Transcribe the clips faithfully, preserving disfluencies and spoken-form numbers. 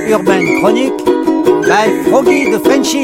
Néo-Urbaine Chronique by Froggy the Frenchie.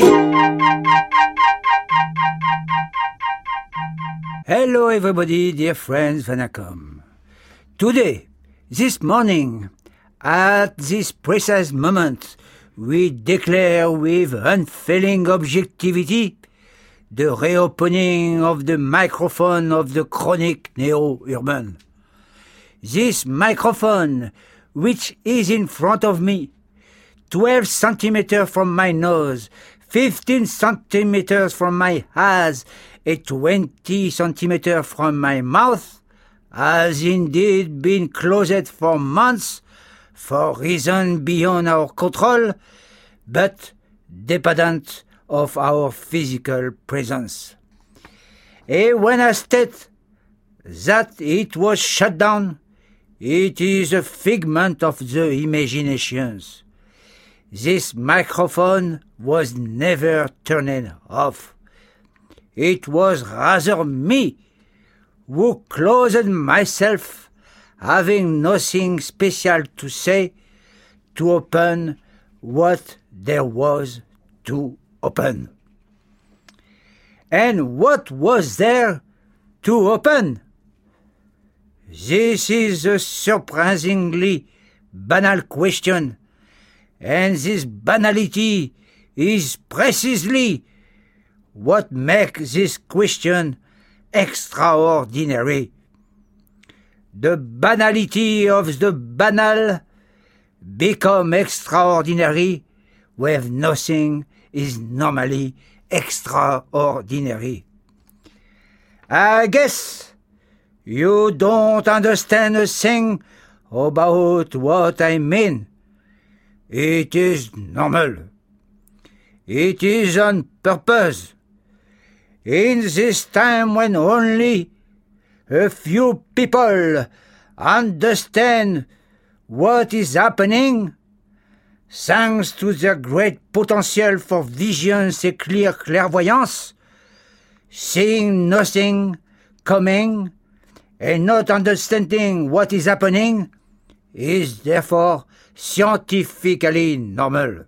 Hello everybody, dear friends, Vanacom. Today, this morning, at this precise moment, we declare with unfailing objectivity the reopening of the microphone of the Chronique Néo-Urbaine. This microphone, which is in front of me, twelve centimeters from my nose, fifteen centimeters from my eyes, and twenty centimeters from my mouth, has indeed been closed for months for reasons beyond our control, but dependent of our physical presence. And when I state that it was shut down, it is a figment of the imaginations. This microphone was never turned off. It was rather me who closed myself, having nothing special to say, to open what there was to open. And what was there to open? This is a surprisingly banal question, and this banality is precisely what makes this question extraordinary. The banality of the banal become extraordinary where nothing is normally extraordinary. I guess you don't understand a thing about what I mean. It is normal. It is on purpose. In this time when only a few people understand what is happening, thanks to their great potential for visions and clear clairvoyance, seeing nothing coming and not understanding what is happening is therefore scientifically normal.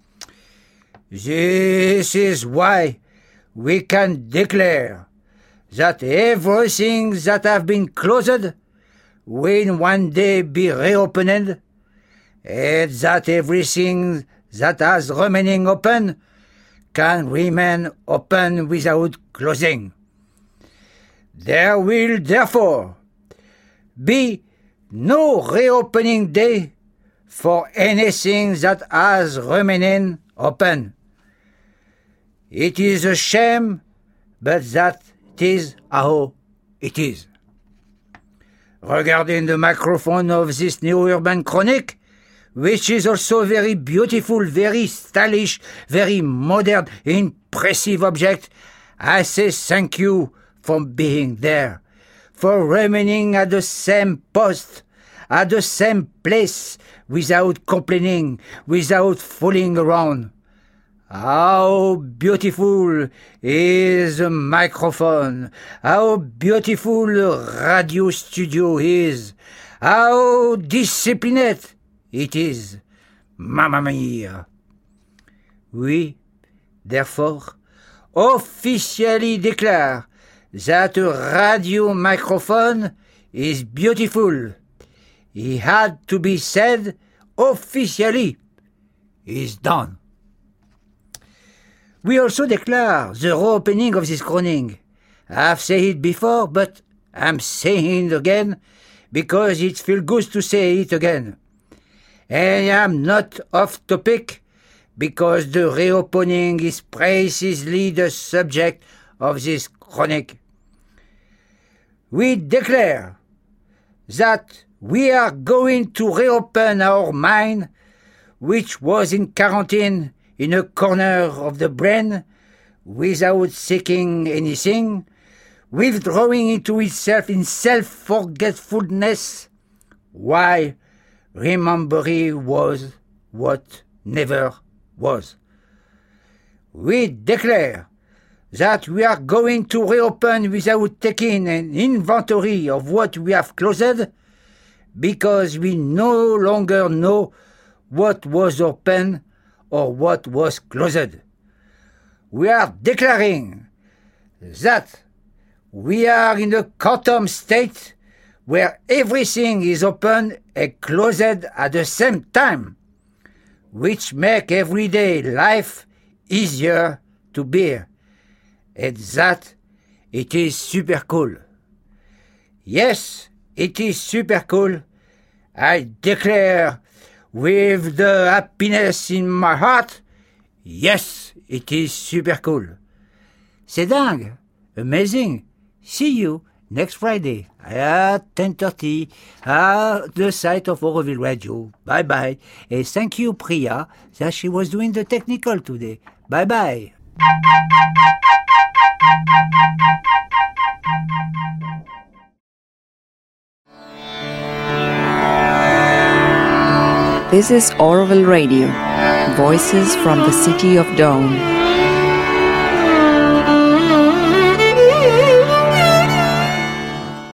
This is why we can declare that everything that have been closed will one day be reopened, and that everything that has remaining open can remain open without closing. There will therefore be no reopening day for anything that has remaining open. It is a shame, but that is how it is. Regarding the microphone of this Néo-Urbaine Chronique, which is also very beautiful, very stylish, very modern, impressive object, I say thank you for being there, for remaining at the same post, at the same place, without complaining, without fooling around. How beautiful is a microphone, how beautiful a radio studio is, how disciplined it is, mamma mia. We, therefore, officially declare that a radio microphone is beautiful. It had to be said officially. It's done. We also declare the reopening of this chronique. I've said it before, but I'm saying it again because it feels good to say it again. And I'm not off topic because the reopening is precisely the subject of this chronique. We declare that we are going to reopen our mind, which was in quarantine in a corner of the brain, without seeking anything, withdrawing into itself in self-forgetfulness, while remembering was what never was. We declare that we are going to reopen without taking an inventory of what we have closed, because we no longer know what was open or what was closed. We are declaring that we are in a quantum state where everything is open and closed at the same time, which make everyday life easier to bear, and that it is super cool. Yes, it is super cool. I declare with the happiness in my heart, yes, it is super cool. C'est dingue. Amazing. See you next Friday at ten thirty at the site of Auroville Radio. Bye-bye. And thank you, Priya, that she was doing the technical today. Bye-bye. This is Auroville Radio, voices from the city of Dawn.